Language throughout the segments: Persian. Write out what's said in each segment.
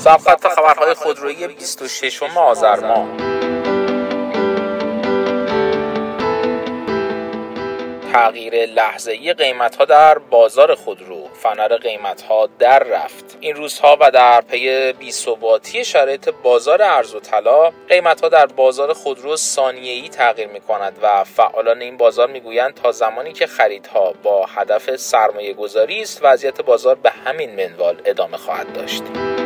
ضبط خبرهای خودرویی 26 آذر ماه. تغییر لحظه‌ای قیمت‌ها در بازار خودرو، فنر قیمت‌ها در رفت. این روزها و در پی بی‌ثباتی شرایط بازار ارز و طلا، قیمت‌ها در بازار خودرو ثانیه‌ای تغییر می‌کند و فعالان این بازار می‌گویند تا زمانی که خریدها با هدف سرمایه‌گذاری است، وضعیت بازار به همین منوال ادامه خواهد داشت.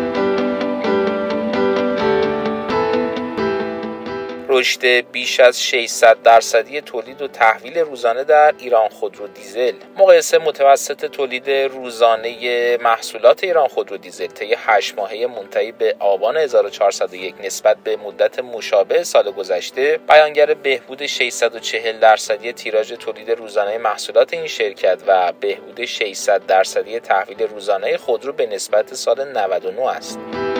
رشد بیش از 600% تولید و تحویل روزانه در ایران خودرو دیزل. مقایسه متوسط تولید روزانه محصولات ایران خودرو دیزل طی 8 ماهه منتهی به آبان 1401 نسبت به مدت مشابه سال گذشته بیانگر بهبود 640% تیراژ تولید روزانه محصولات این شرکت و بهبود 600% تحویل روزانه خودرو به نسبت سال 99 است.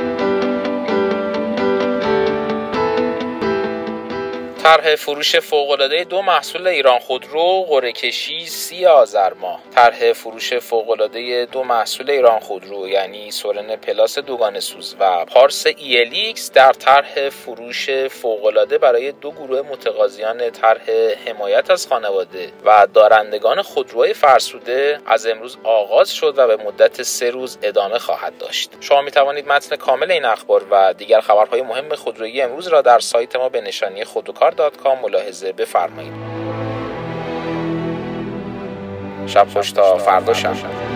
طرح فروش فوق‌العاده 2 محصول ایران خودرو قرعه‌کشی 30 آذر ماه. طرح فروش فوق‌العاده 2 محصول ایران خودرو یعنی سورن پلاس دوگانه سوز و پارس ELX در طرح فروش فوق‌العاده برای 2 گروه متقاضیان طرح حمایت از خانواده و دارندگان خودروهای فرسوده از امروز آغاز شد و به مدت 3 روز ادامه خواهد داشت. شما می توانید متن کامل این اخبار و دیگر خبرهای مهم خودرویی امروز را در سایت ما به نشانی خودروکار.com ملاحظه بفرمایید. شب خوش تا فردا شب.